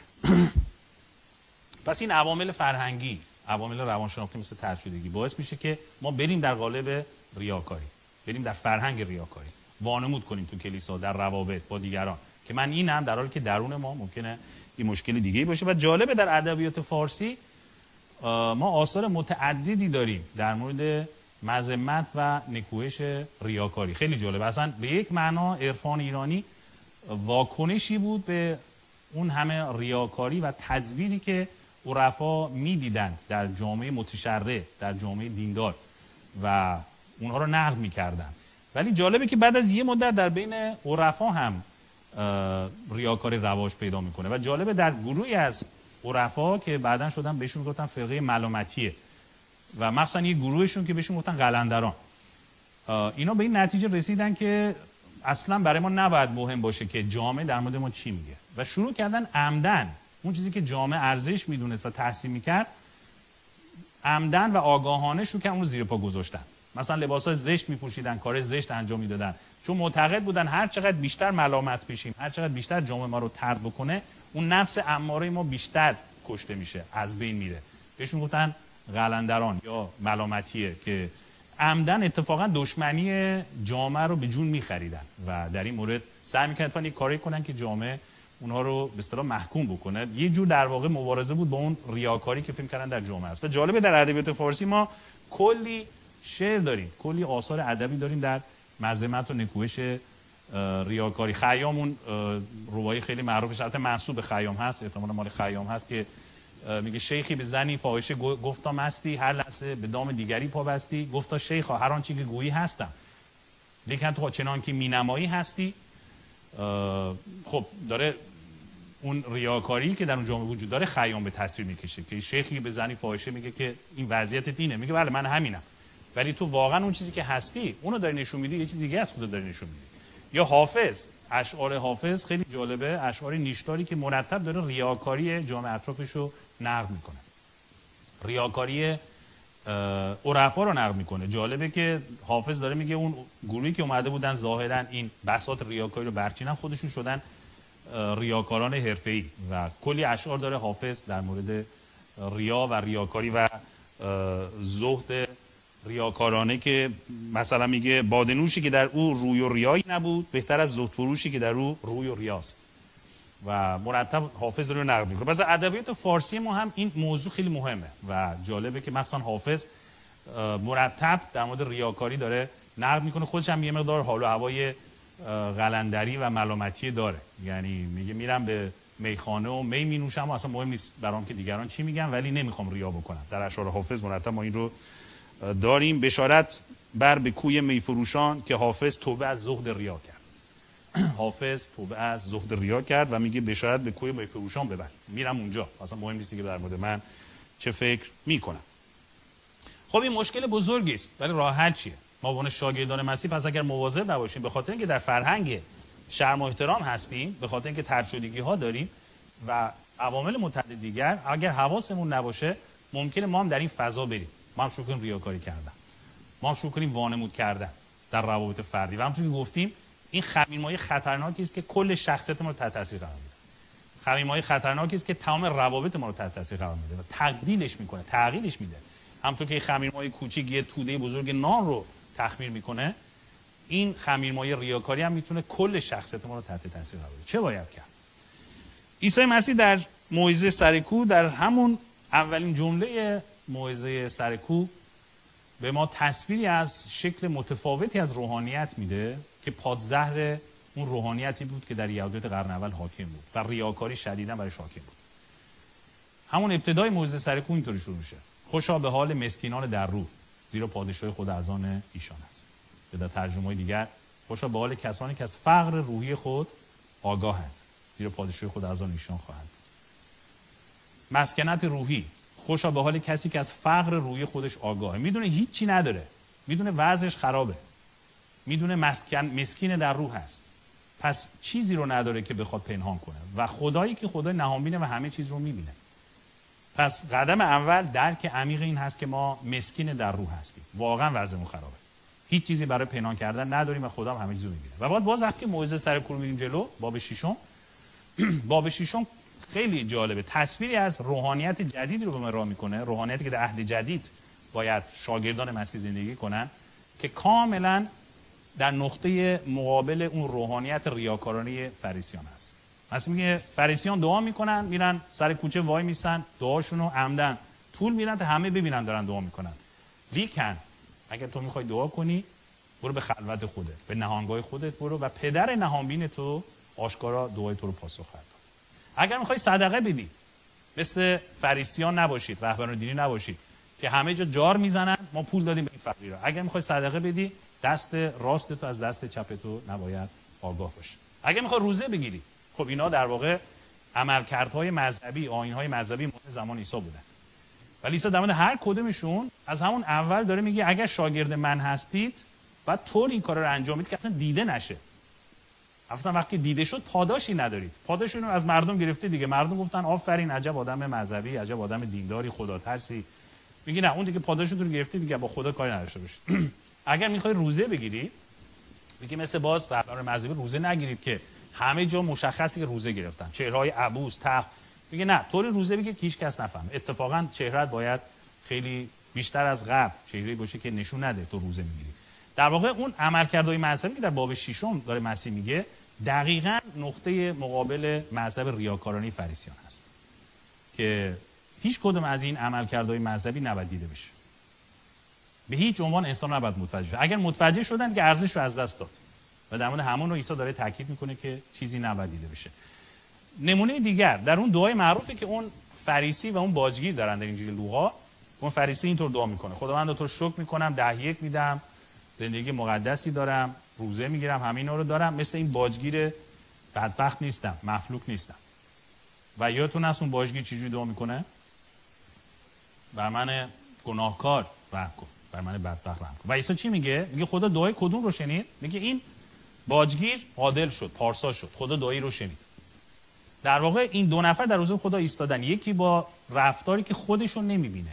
پس این عوامل فرهنگی، عوامل روانشناختی مثل طرد شدگی باعث میشه که ما بریم در قالب ریاکاری، بریم در فرهنگ ریاکاری، وانمود کنیم تو کلیسا، در روابط با دیگران که من اینم، در حالی که درون ما ممکنه این مشکل دیگه‌ای باشه. و جالبه در ادبیات فارسی ما آثار متعددی داریم در مورد مذمت و نکوهش ریاکاری. خیلی جالبه. اصلا به یک معنا عرفان ایرانی واکنشی بود به اون همه ریاکاری و تزویری که عرفا میدیدن در جامعه متشرع، در جامعه دیندار و اونها رو نقد میکردن. ولی جالبه که بعد از یه مدت در بین عرفا هم ریاکاری رواج پیدا میکنه. و جالبه در گروهی از عرفا که بعداً شدن بهشون گفتن فرقه ملامتیه و مخصوصا یه گروهشون که بهشون گفتن قلندران، اینا به این نتیجه رسیدن که اصلا برای ما نباید مهم باشه که جامعه در مورد ما چی میگه و شروع کردن عمدن اون چیزی که جامعه ارزش میدونست و تحسین میکرد عمدن و آگاهانه شو که اون رو زیر پا گذاشتن. مثلا لباسای زشت میپوشیدن، کار زشت انجام میدادن، چون معتقد بودن هر چقدر بیشتر ملامت بشیم، هر چقدر بیشتر جامعه ما رو طرد بکنه، اون نفس اماره ما بیشتر کشته میشه، از بین میره. بهشون گفتن قلندران یا ملامتیه که عمدن اتفاقا دشمنی جامعه رو به جون میخریدن و در این مورد سعی میکردن یک کاری کنن که جامعه اونها رو به اصطلاح محکوم بکنه. یه جور در واقع مبارزه بود با اون ریاکاری که فکر کردن در جامعه است. و جالبه در ادبیات فارسی ما کلی شعر داریم، کلی آثار ادبی داریم در مذمت و نکوهش ریاکاری. خیام اون روایی خیلی معروفش البته منسوب به خیام هست، احتمالاً مال خیام هست، که میگه شیخی به زنی فاحشه گفتا مستی، هر لحظه به دام دیگری پا بستی، گفتا شیخا هر آنچه که گویی هستم لیکن تو چنان که مینمایی هستی. خب داره اون ریاکاری که در اون جامعه وجود داره خیام به تصویر میکشه که شیخی به زنی فاحشه میگه که این وضعیت اینه، میگه بله من همینم، ولی تو واقعا اون چیزی که هستی اونو داری نشون میدی، یه چیز دیگه از خودت داری نشون میدی. یا حافظ، اشعار حافظ خیلی جالبه، اشعار نیشداری که مرتب داره ریاکاری جامعه اطرافش رو نقد میکنه، ریاکاری عرفا رو نقد میکنه. جالبه که حافظ داره میگه اون گروهی که اومده بودن ظاهرا این بساط ریاکاری رو برچینن، خودشون شدن ریاکاران حرفه‌ای و کلی اشعار داره حافظ در مورد ریا و ریاکاری و زهد ریاکارانه که مثلا میگه بادنوشی که در او روی و ریایی نبود بهتر از زهد فروشی که در او روی و ریاست و مرتب حافظ رو نقد میکنه. پس ادبیات فارسی ما هم این موضوع خیلی مهمه و جالبه که مثلا حافظ مرتب در مورد ریاکاری داره نقد میکنه. خودش هم یه مقدار حال و هوای قلندری و ملامتی داره، یعنی میگه میرم به میخانه و می مینوشم و اصلا مهم نیست برام که دیگران چی میگن، ولی نمیخوام ریا بکنم. در اشعار حافظ مرتب ما این رو داریم. بشارت بر به کوی میفروشان که حافظ توبه از زهد ریا کرد. حافظ توبه از زهد ریا کرد و میگه بشارت به کوی میفروشان ببر، میرم اونجا، اصلا مهم نیست که در مورد من چه فکر میکنم. خب این مشکل بزرگی است، ولی راه حل چیه؟ ما به عنوان شاگردان مسیح پس اگر مواظب نباشیم، به خاطر اینکه در فرهنگ شرم و احترام هستیم، به خاطر اینکه طرد شدگی ها داریم و عوامل متعدد دیگر، اگر حواسمون نباشه ممکنه ما هم در این فضا بریم، ما هم شروع کنیم ریاکاری کردن، ما هم شروع کنیم وانمود کردن در روابط فردی و همونطور که گفتیم این خمیرمایه خطرناکی است که کل شخصیت ما رو تحت تاثیر قرار میده. خمیرمایه خطرناکی است که تمام روابط ما رو تحت تاثیر قرار میده و تبدیلش میکنه، تغییرش میده. همونطور که خمیرمایه کوچیک یه توده بزرگ نان رو تخمیر میکنه، این خمیرمایه ریاکاری هم میتونه کل شخصیت ما رو تحت تاثیر قرار بده. چه باید کرد؟ عیسی مسیح در موعظه سر کوه، در همون اولین جمله موعظه سر کوه، به ما تصویری از شکل متفاوتی از روحانیت میده که پادزهر اون روحانیتی بود که در یهودیت قرن اول حاکم بود و ریاکاری شدیداً برایش حاکم بود. همون ابتدای موعظه سر کوه اینطوری شروع میشه: خوشا به حال مسکینان در روح، زیرا پادشاهی خدا از آن ایشان است. یا در ترجمه‌های دیگر: خوشا به حال کسانی که از فقر روحی خود آگاهند، زیرا پادشاهی خدا از آن ایشان خواهند بود. مسکنت روحی: خوشا به حال کسی که از فقر روحی خودش آگاهه، میدونه هیچی نداره، میدونه وضعش خرابه، میدونه مسکن مسکین در روح هست، پس چیزی رو نداره که بخواد پنهان کنه و خدایی که خدای نهانبینه و همه چیز رو میبینه. پس قدم اول درک عمیق این هست که ما مسکین در روح هستیم، واقعا وضعمون خرابه، هیچ چیزی برای پنهان کردن نداریم و خدا هم همه چیز رو میبینه. و بعد باز وقتی موعظه سر کوه میریم جلو، باب ششم باب ششم خیلی جالبه، تصویری از روحانیت جدیدی رو به ما ارائه میکنه، روحانیتی که در عهد جدید باید شاگردان مسیح زندگی کنن که کاملا در نقطه مقابل اون روحانیت ریاکارانه فریسیان است. مثلا میگه فریسیان دعا میکنن، میرن سر کوچه وای میسن، دعاشونو عمدن طول میدن تا همه ببینن دارن دعا میکنن. لیکن اگر تو میخوای دعا کنی، برو به خلوت خودت، به نهانگاه خودت برو و پدر نهانبین تو آشکارا دعای تو رو پاسخ خواهد داد. اگر میخوای صدقه بدی، مثل فریسیان نباشید، رهبران دینی نباشید که همه جا جار میزنن ما پول دادیم به این فقیرا. اگر میخوای صدقه بدی، دست راست تو از دست چپ تو نباید آگاه باشه. اگه میخوای روزه بگیری، خب اینا در واقع عملکردهای مذهبی، آیین‌های مذهبی مورد زمان عیسی بودن. ولی عیسی در مورد هر کدومشون از همون اول داره میگه اگر شاگرد من هستید بعد طور این کارا رو انجام بدید که اصلا دیده نشه. اصلا وقتی دیده شد پاداشی ندارید. پاداششون رو از مردم گرفته دیگه. مردم گفتن آفرین، عجب آدم مذهبی، عجب آدم دینداری، خدا ترسی. میگه نه، اون دیگه پاداشتون رو گرفته دیگه، با خدا کاری نداشته باشید. اگر میخوای روزه بگیری، میگه مثل باز رهبر مذهبی روزه نگیرید که همه جا مشخصی که روزه گرفتن، چهره‌های عبوس، تق. میگه نه، طوری روزه بگیر که هیچ کس نفهمه. اتفاقا چهرهت باید خیلی بیشتر از قبل چهره‌ای باشه که نشون نده تو روزه میگیری. در واقع اون عملکردهای مذهبی که در باب ششم داره مسیح میگه، دقیقاً نقطه مقابل مذهب ریاکارانه فریسیان هست که هیچ کدوم از این عملکردهای مذهبی نباید دیده بشه. به هیچ عنوان انسان نباید متوجه شه. اگر متوجه شدن که ارزش رو از دست داد. و در مورد همون رو عیسی داره تاکید میکنه که چیزی نباید دیده بشه. نمونه دیگر در اون دعای معروفی که اون فریسی و اون باجگیر دارن در انجیل لوقا، اون فریسی اینطور دعا میکنه: خداوند تو رو شکر میکنم، ده یک میدم، زندگی مقدسی دارم، روزه میگیرم، همینا رو دارم، مثل این باجگیر بدبخت نیستم، مفلوک نیستم. و یادتون هست اون باجگیر چجوری دعا میکنه؟ بر من گناهکار رحم کن، بر من بدبخت رحم کن. و عیسی چی میگه؟ میگه خدا دعای کدوم رو شنید؟ میگه این باجگیر عادل شد، پارسا شد، خدا دعایی رو شنید. در واقع این دو نفر در حضور خدا ایستادن، یکی با رفتاری که خودشون نمیبینه،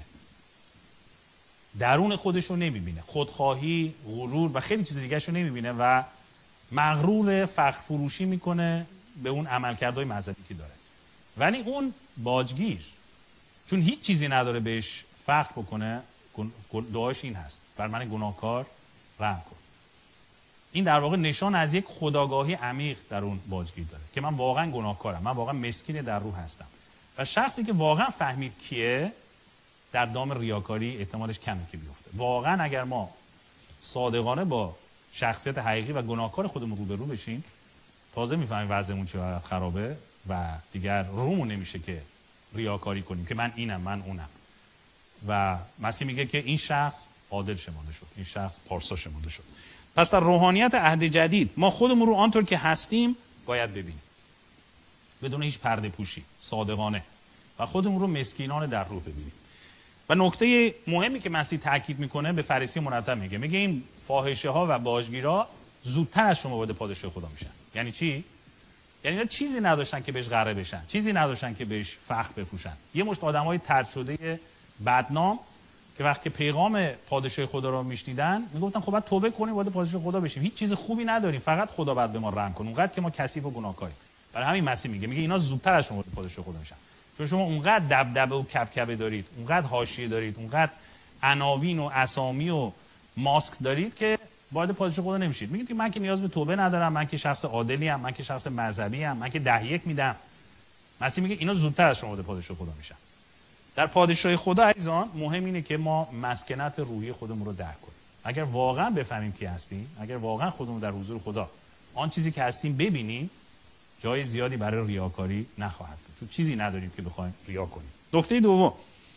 درون خودشون نمیبینه، خودخواهی، غرور و خیلی چیز دیگه شو نمیبینه و مغرور فخر فروشی میکنه به اون عملکردهای مذهبی که داره. ولی اون باجگیر چون هیچ چیزی نداره بهش فخر بکنه، دعاش این هست: بر من گناهکار رحم کن. این در واقع نشان از یک خودآگاهی عمیق در اون باجگیر داره که من واقعا گناهکارم، من واقعا مسکین در روح هستم. و شخصی که واقعا فهمید کیه، در دام ریاکاری احتمالش کمه که بیفته. واقعا اگر ما صادقانه با شخصیت حقیقی و گناهکار خودمون روبرو بشیم، تازه میفهمیم وضعمون چقدر خرابه و دیگر رومون نمیشه که ریاکاری کنیم که من اینم، من اونم. و مسیح میگه که این شخص عادل شمرده شد، این شخص پارسا شمرده شد. پس در روحانیت عهد جدید ما خودمون رو آنطور که هستیم باید ببینیم، بدون هیچ پرده پوشی، صادقانه، و خودمون رو مسکینانه در روح ببینیم. و نکته مهمی که مسیح تاکید میکنه، به فریسی مرتب میگه، میگه این فاحشه ها و باجگیرها زودتر از شما وارد پادشاهی خدا میشن. یعنی چی؟ یعنی اینا چیزی نداشتن که بهش غره بشن، چیزی نداشتن که بهش فخر بپوشن. یه مشت آدمای طرد شده بدنام که وقتی پیغام پادشاهی خدا رو میشنیدن میگفتن خب بعد توبه کنیم وارد پادشاهی خدا بشیم، هیچ چیز خوبی نداریم، فقط خدا بعد به ما رحم کنه، اونقدر که ما کثیف و گناهکاریم. برای همین مسیح میگه میگه اینا زودتر از شما وارد پادشاهی خدا میشن، چون شما اونقدر دبدبه و کبکبه دارید، اونقدر حاشیه دارید، اونقدر عناوین و اسامی و ماسک دارید که وارد پادشاهی خدا نمیشید. میگید من که نیاز به توبه ندارم، من که شخص عادلی ام، من که شخص مذهبی ام، من که ده یک میدم. مسیح میگه اینا زودتر از شما وارد پادشاهی خدا میشن. در پادشاهی خدا عزیزان مهم اینه که ما مسکنت روحی خودمون رو درک کنیم. اگر واقعا بفهمیم کی هستیم، اگر واقعا خودمون در حضور خدا آن چیزی که هستیم ببینیم، جای زیادی برای ریاکاری نخواهد بود، چون چیزی نداریم که بخوایم ریا کنیم. نکته دوم،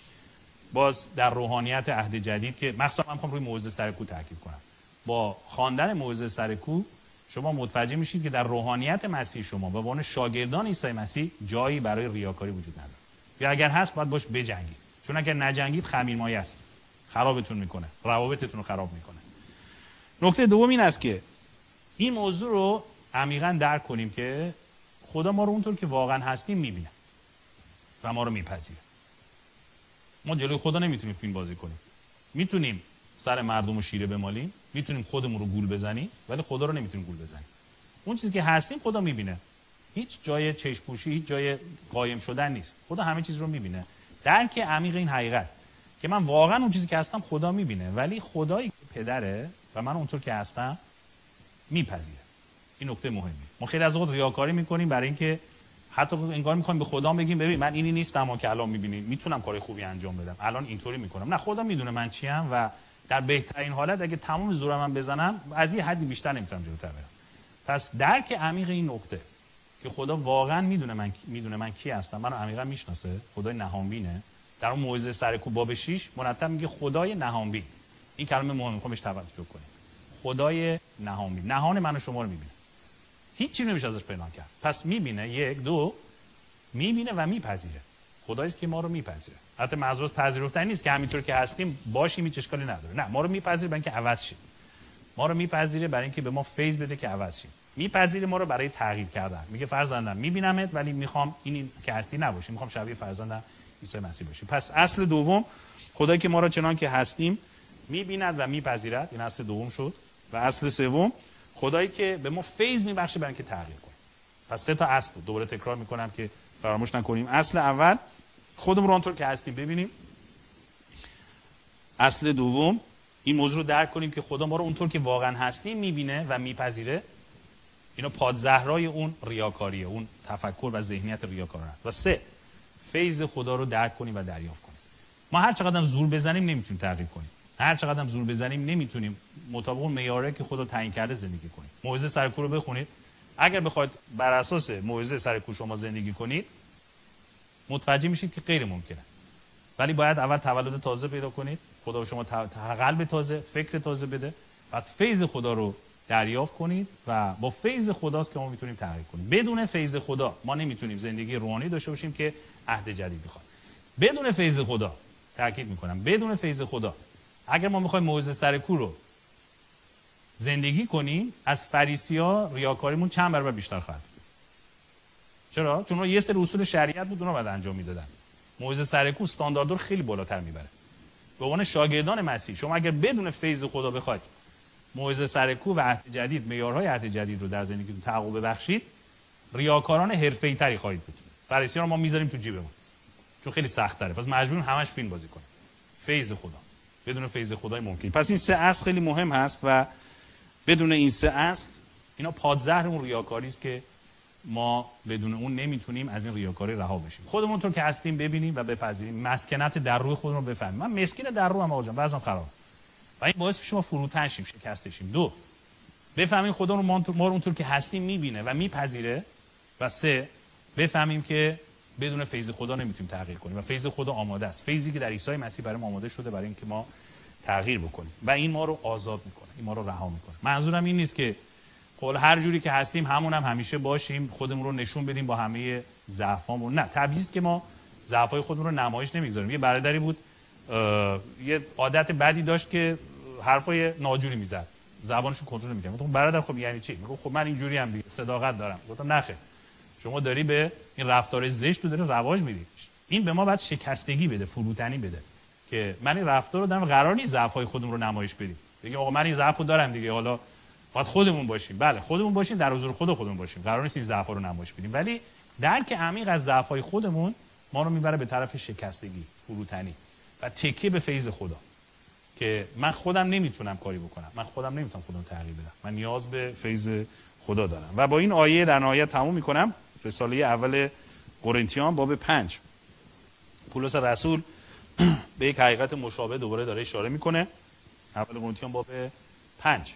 باز در روحانیت عهد جدید که مخصوصا من میخوام روی موعظه سر کوه تاکید کنم، با خواندن موعظه سر کوه شما متوجه میشید که در روحانیت مسیح شما به عنوان شاگردان عیسی مسیح جایی برای ریاکاری وجود نداره. یا اگر هست باید باش بجنگید، چون اگر نجنگید خمیرمایه است، خرابتون میکنه، روابطتون رو خراب میکنه. نکته دوم این است که این موضوع رو عمیقاً درک کنیم که خدا ما رو اونطور که واقعا هستیم میبینه و ما رو میپذیره. ما جلوی خدا نمیتونیم فیلم بازی کنیم. میتونیم سر مردم رو شیره بمالیم، میتونیم خودمون رو گول بزنیم، ولی خدا رو نمیتونیم گول بزنیم. اون چیزی که هستیم خدا میبینه. هیچ جای چشم پوشی، هیچ جای قایم شدن نیست. خدا همه چیز رو میبینه. درک عمیق این حقیقت که من واقعا اون چیزی که هستم خدا میبینه، ولی خدایی که پدره و من اونطور که هستم میپذیره. این نکته مهمه. ما خیلی از اوقات ریاکاری میکنیم برای اینکه حتی انگار میخوایم به خدا بگیم ببین من اینی نیستم که الان میبینید، میتونم کار خوبی انجام بدم، الان اینطوری میکنم. نه، خدا میدونه من چیم و در بهترین حالت اگه تمام زورم من بزنم از این حدی بیشتر نمیتونم جلوتر برم. پس درک عمیق این نکته که خدا واقعا میدونه من میدونه من کی هستم، منو عمیقا میشناسه، خدای نهانبینه. در اون موعظه سر کوه باب شش مرتب میگه خدای نهانبین. این کلمه مهمه، میخوام بهش توجه کنیم. خدای نهانبین، نهان من و شما رو میبینه. هیچ چیزی نمیشه ازش پنهان کرد. پس میبینه، یک دو میبینه و میپذیره. خداییست که ما رو میپذیره. حتی معذرت پذیرفتنی نیست که همینطور که هستیم باشیم هیچ اشکالی نداره. نه، ما رو میپذیره برای اینکه عوض شیم. ما رو میپذیره برای اینکه به ما فیض بده که عوض شیم. میپذیره ما رو برای تغییر کردن. میگه فرزندم میبینمت ولی میخوام این که هستی نباشی، میخوام شبیه فرزندم عیسی مسیح باشی. پس اصل دوم، خدایی که ما را چنان که هستیم میبیند و میپذیرد. این اصل دوم شد. و اصل سوم، خدایی که به ما فیض میبخشه برای اینکه تغییر کنیم. پس سه تا اصل دوباره تکرار میکنم که فراموش نکنیم. اصل اول، خودمون رو اونطور که هستیم ببینیم. اصل دوم، این موضوع رو درک کنیم که خدا ما رو اونطور که واقعا هستیم میبینه و میپذیره. اینا پادزهرای اون ریاکاریه، اون تفکر و ذهنیت ریاکارانه. و سه، فیض خدا رو درک کنیم و دریافت کنیم. ما هر چقدر زور بزنیم نمیتونیم تغییر کنیم. هر چقدر زور بزنیم نمیتونیم مطابق اون معیاری که خدا تعیین کرده زندگی کنیم. موعظه سر کوه رو بخونید. اگر بخواید بر اساس موعظه سر کوه شما زندگی کنید، متوجه میشید که غیر ممکنه. ولی باید اول تولد تازه پیدا کنید. خدا به شما قلب تازه، فکر تازه بده. بعد فیض خدا رو دریافت کنید و با فیض خداست که ما میتونیم تغییر کنیم. بدون فیض خدا ما نمیتونیم زندگی روحانی داشته باشیم که عهد جدید میخواد. بدون فیض خدا، تاکید میکنم، بدون فیض خدا اگر ما میخوایم موعظه سر کوه رو زندگی کنیم، از فریسی‌ها ریاکاریمون چند برابر بیشتر خواهد. چرا؟ چون یه سری اصول شریعت بود اونها بعد انجام میدادن. موعظه سر کوه استاندارد رو خیلی بالاتر میبره. به عنوان شاگردان مسیح شما اگر بدون فیض خدا بخواید موعظه سر کوه و عهد جدید، معیارهای عهد جدید رو در زندگیتون تحقق ببخشید، ریاکاران حرفه‌ای‌تری خواهید بود. فریسی‌ها رو ما میذاریم تو جیبمون چون خیلی سخت‌تره. پس مجبوریم همش فیلم بازی کنیم. فیض خدا. بدون فیض خدای ممکن. پس این سه اصل خیلی مهم هست و بدون این سه اصل اینا پادزهر اون ریاکاری است که ما بدون اون نمیتونیم از این ریاکاری رها بشیم. خودمون رو که هستیم ببینیم و بپذیریم. مسکنت در روح خودمون رو بفهمیم. من مسکین در روحم آقا جان، وضعم خراب. و این باعث میشه ما فروتن شیم، شکسته شیم. دو، بفهمیم خدا رو ما رو اونطور که هستیم میبینه و میپذیره. و سه، بفهمیم که بدون فیض خدا نمیتونیم تغییر کنیم و فیض خدا آماده است. فیضی که در عیسی مسیح برای ما آماده شده برای اینکه ما تغییر بکنیم و این ما رو آزاد میکنه، این ما رو رها میکنه. منظورم این نیست که قول هر جوری که هستیم همون هم همیشه باشیم، خودمون رو نشون بدیم با همه ضعفامون. نه، طبیعیه که ما ضعفای خودمون رو نمایش نمیگذاریم. یه برادری بود یه عادت بدی داشت که حرفای ناجوری میزد، زبانش رو کنترل نمیکرد. گفتم برادر خب یعنی چی؟ میگه خب من اینجوری ام دیگه، صداقت دارم. گفتم نخیر، شما داری به این رفتار زشت رو داری رواج میدی. این به ما باید شکستگی بده، فروتنی بده که من این رفتار رو دارم، قرار نیست ضعفای خودمون رو نمایش بدیم. بگیم آقا من این ضعفو دارم دیگه، حالا باید خودمون باشیم. بله خودمون باشیم، در حضور خود خودمون باشیم، قرار نیست این ضعفا رو نمایش بدیم. ولی درک عمیق از ضعفای خودمون ما رو میبره به طرف شکستگی، فروتنی و تکیه به فیض خدا که من خودم نمیتونم کاری بکنم، من خودم نمیتونم خودم تغییر بدم، من نیاز به فیض خدا دارم. و با این آیه در نهایت تموم میکنم. رساله اول قرنتیان باب پنج، پولس رسول به یک حقیقت مشابه دوباره داره اشاره میکنه. اول قرنتیان باب پنج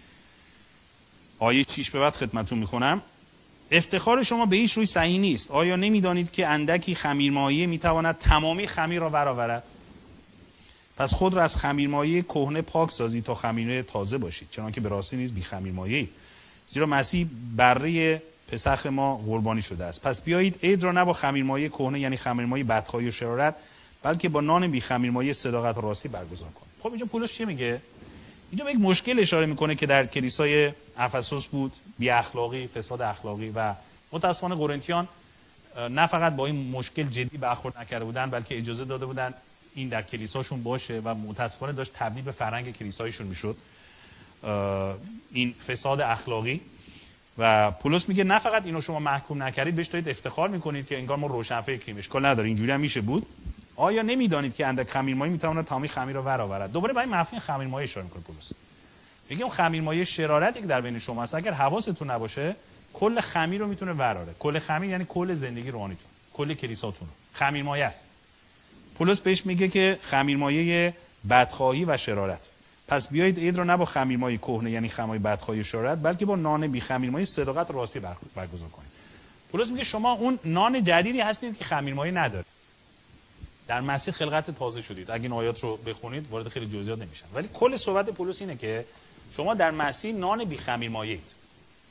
آیه شش به بعد خدمتتون میخونم. افتخار شما به هیچ روی صحیح نیست. آیا نمیدانید که اندکی خمیرمایه میتواند تمامی خمیر را برآورد؟ پس خود را از خمیرمایه کهنه پاک سازید تا خمیر تازه باشید، چنانکه به راستی نیز بی خمیرمایه. زیرا مسیح بره پسخ ما قربانی شده است. پس بیایید عید را نه با خمیرمایه کهنه یعنی خمیرمایه بدخواهی و شرارت، بلکه با نان بی خمیرمایه صداقت و راستی برگزار کنید. خب اینجا پولس چی میگه؟ اینجا به یک مشکل اشاره میکنه که در کلیسای افسوس بود، بی اخلاقی، فساد اخلاقی، و متاسفانه قرنتیان نه فقط با این مشکل جدی برخورد نکرده بودن، بلکه اجازه داده بودن این در کلیساشون باشه و متاسفانه داشت تبدیل به فرهنگ کلیسایشون میشد این فساد اخلاقی. و پولس میگه نه فقط اینو شما محکوم نکردید، بهش دارید افتخار میکنید که انگار ما روشنفکریم. اشکال نداره، اینجوری هم میشه بود. آیا نمیدانید که اندک خمیرمایه میتواند تمامی خمیر را برآورد؟ دوباره برای مفهوم خمیرمایه اشاره میکنه پولس. میگه اون خمیرمایه شرارتی که در بین شما هست، اگر حواستون نباشه کل خمیر رو میتونه وراره. کل خمیر یعنی کل زندگی روحانیتون، کل کلیساتون خمیرمایه است. پولس بهش میگه که خمیرمایه بدخواهی و شرارت. پس بیایید عید رو نه با خمیرمایه کهنه یعنی خمیرمایه بدخواهی و شرارت، بلکه با نان بی خمیرمایه صداقت و راستی برگزار کنید. پولس میگه شما اون نان جدیدی هستید که خمیرمایه نداره. در مسیح خلقت تازه شدید. اگه این آیات رو بخونید وارد خیلی جزئیات نمیشن، ولی کل صحبت پولس اینه که شما در مسیح نان بی خمیرمایه اید.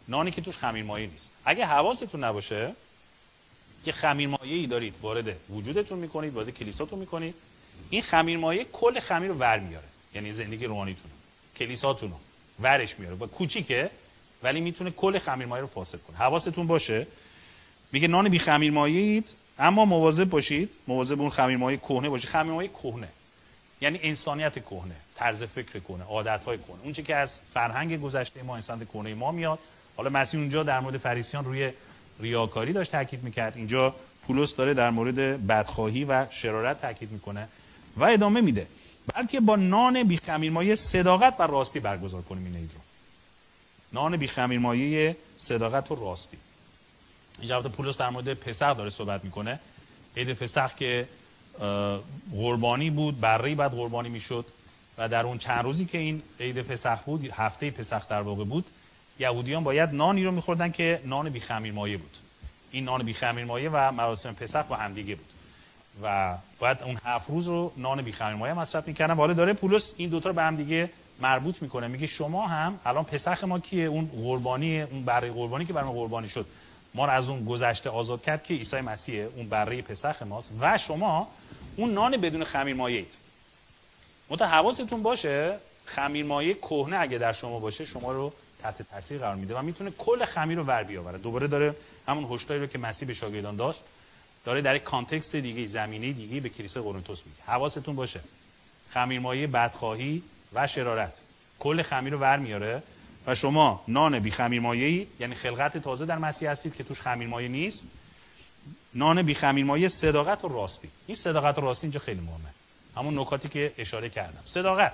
نانی که توش خمیر مایه نیست. اگه حواستون نباشه که خمیر مایه‌ای دارید وارد وجودتون میکنید، وارد کلیساتون میکنید، این خمیر مایه کل خمیر رو ور میاره. یعنی زندگی روحانیتون، کلیساتون رو ورش میاره. با کوچیکه ولی میتونه کل خمیر مایه رو فاسد کنه. حواستون باشه. میگه نان بی خمیر مایه اید، اما مواظب باشید، مواظب اون خمیر مایه کهنه باشید. خمیر مایه کهنه یعنی انسانیت کهنه، طرز فکر کهنه، عادت‌های کهنه، اون چیزی که از فرهنگ گذشته ما، انسان کهنه ما میاد. حالا مسیح اونجا در مورد فریسیان روی ریاکاری داشت تاکید میکرد، اینجا پولس داره در مورد بدخواهی و شرارت تاکید میکنه و ادامه میده. بلکه با نان بی خمیر مایه صداقت و راستی برگزار کنیم این عید رو. نان بی خمیر مایه صداقت و راستی. اینجا پولس در مورد پسح داره صحبت میکنه. عید پسح که قربانی بود، بره‌ای بعد قربانی میشد و در اون چند روزی که این عید پسح بود، هفته پسح در واقع بود، یهودیان باید نانی رو میخوردن که نان بی خمیر مایه بود. این نان بی خمیر مایه و مراسم پسح با هم دیگه بود و باید اون هفت روز رو نان بی خمیر مایه مصرف میکردن. حالا داره پولس این دو تا رو به هم دیگه مربوط میکنه. میگه شما هم الان پسح ما کیه؟ اون قربانی، اون بره قربانی که برای ما قربانی شد، ما رو از اون گذشته آزاد کرد که عیسی مسیح، اون بره پسح ماست و شما اون نان بدون خمیر مایه اید. متأ حواستون باشه خمیر مایه کهنه اگه در شما باشه شما رو تحت تاثیر قرار میده و میتونه کل خمیر رو ور بیاوره. دوباره داره همون هشداری رو که مسیح به شاگردان داشت داره در یک کانتکست دیگه، زمینه دیگه به کلیسای قرنتوس میگه. حواستون باشه خمیر مایه بدخواهی و شرارت کل خمیر رو ور میاره و شما نان بی خمیر مایه‌ای، یعنی خلقت تازه در مسیح هستید که توش خمیر مایه نیست. نان بی خمیر مایه صداقت و راستی. این صداقت و راستی اینجا خیلی مهمه. همون نکاتی که اشاره کردم. صداقت،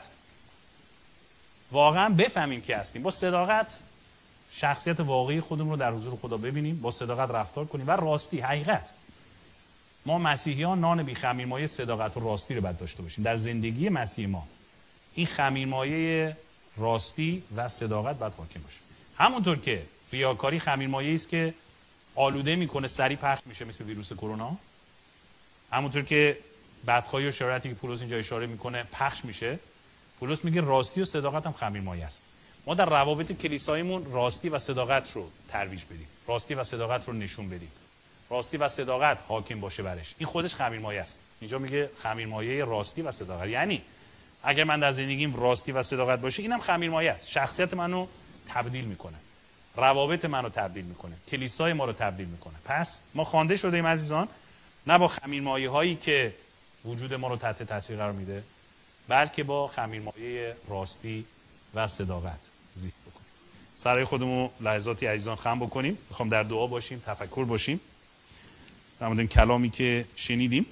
واقعا بفهمیم که هستیم. با صداقت شخصیت واقعی خودمون رو در حضور خدا ببینیم، با صداقت رفتار کنیم و راستی، حقیقت. ما مسیحیان نان بی خمیر مایه صداقت و راستی رو باید داشته باشیم در زندگی مسیح ما. این خمیر مایه راستی و صداقت باید حاکم باشه. همونطور که ریاکاری خمیر مایه است که آلوده میکنه، سریع پخش میشه مثل ویروس کرونا، همونطور که بدخواهی و شرارتی که پولس اینجا اشاره میکنه پخش میشه، پولس میگه راستی و صداقت هم خمیر مایه است. ما در روابط کلیساییمون راستی و صداقت رو ترویج بدیم، راستی و صداقت رو نشون بدیم، راستی و صداقت حاکم باشه برش. این خودش خمیر مایه است. اینجا میگه خمیر مایه راستی و صداقت، یعنی اگر من در زندگیم راستی و صداقت باشه اینم خمیر مایه است. شخصیت منو تبدیل میکنه، روابط منو تبدیل میکنه، کلیسای ما رو تبدیل میکنه. پس ما خوانده شده ایم عزیزان نه با خمیر مایه هایی که وجود ما رو تحت تاثیر قرار میده، بلکه با خمیر مایه راستی و صداقت زیست بکنیم. سرای خودمون لحظاتی عزیزان خم بکنیم. میخوام در دعا باشیم، تفکر باشیم در مورد این کلامی که شنیدیم.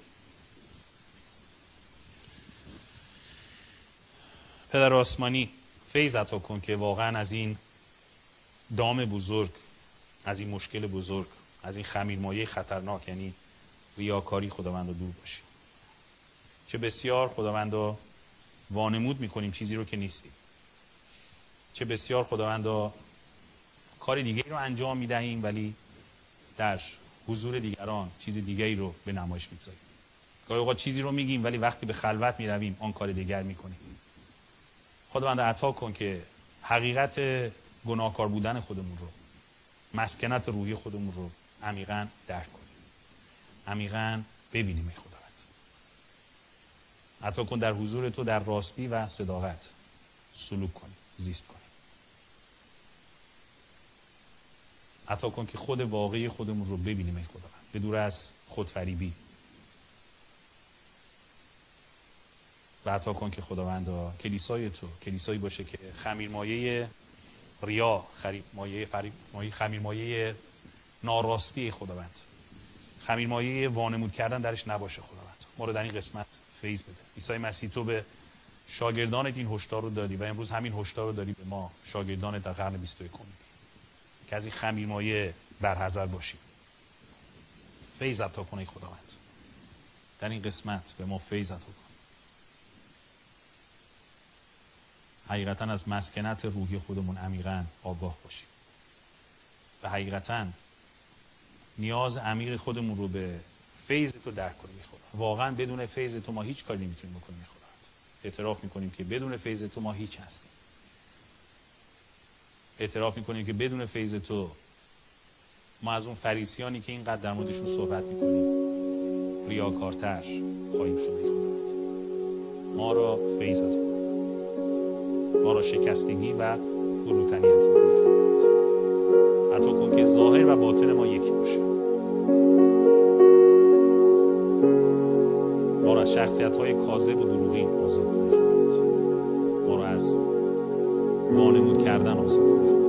پدر آسمانی، فیض عطا کن که واقعا از این دام بزرگ، از این مشکل بزرگ، از این خمیر مایه خطرناک یعنی ریاکاری خداوند رو دور باشیم. چه بسیار خداوند وانمود میکنیم چیزی رو که نیستیم، چه بسیار خداوند کار دیگری رو انجام میدهیم ولی در حضور دیگران چیز دیگری رو به نمایش میگذاریم. گاهی اوقات چیزی رو میگیم ولی وقتی به خلوت میرویم آن کار دیگر میکنیم. خداوند عطا کن که حقیقت گناهکار بودن خودمون رو، مسکنت روحی خودمون رو عمیقاً درک کنیم، عمیقاً ببینیم. ای خداوند عطا کن در حضور تو در راستی و صداقت سلوک کنیم، زیست کنیم. عطا کن که خود واقعی خودمون رو ببینیم ای خداوند، به دور از خودفریبی. و عطا کن که خداوندا کلیسای تو کلیسایی باشه که خمیر مایه ریا، خمیر مایه فریب، مایه خمیر مایه ناراستی خداوند، خمیر مایه وانمود کردن درش نباشه. خداوند ما رو در این قسمت فیض بده. عیسی مسیح تو به شاگردانت این هشدار رو دادی و امروز همین هشدار رو داری به ما شاگردانت در قرن بیست و یکم میدی که از این خمیر مایه برحذر باشیم. فیض عطا کن ای خداوند، در این قسمت به ما فیض عطا کن. حقیقتا از مسکنت روحی خودمون عمیقاً آگاه باشیم و حقیقتا نیاز عمیق خودمون رو به فیض تو درک کنیم. خدا واقعا بدون فیض تو ما هیچ کاری نمیتونیم بکنیم. خدا اعتراف میکنیم که بدون فیض تو ما هیچ هستیم. اعتراف میکنیم که بدون فیض تو ما از اون فریسیانی که اینقدر در موردشون صحبت میکنیم ریاکارتر خواهیم شد. خداوند ما را فیضت کن، ما را شکستگی و فروتنیت کن. حتی کن که ظاهر و باطن ما یکی باشه. ما را از شخصیت های کاذب و دروغین آزاد کن. ما را از وانمود کردن آزاد کن.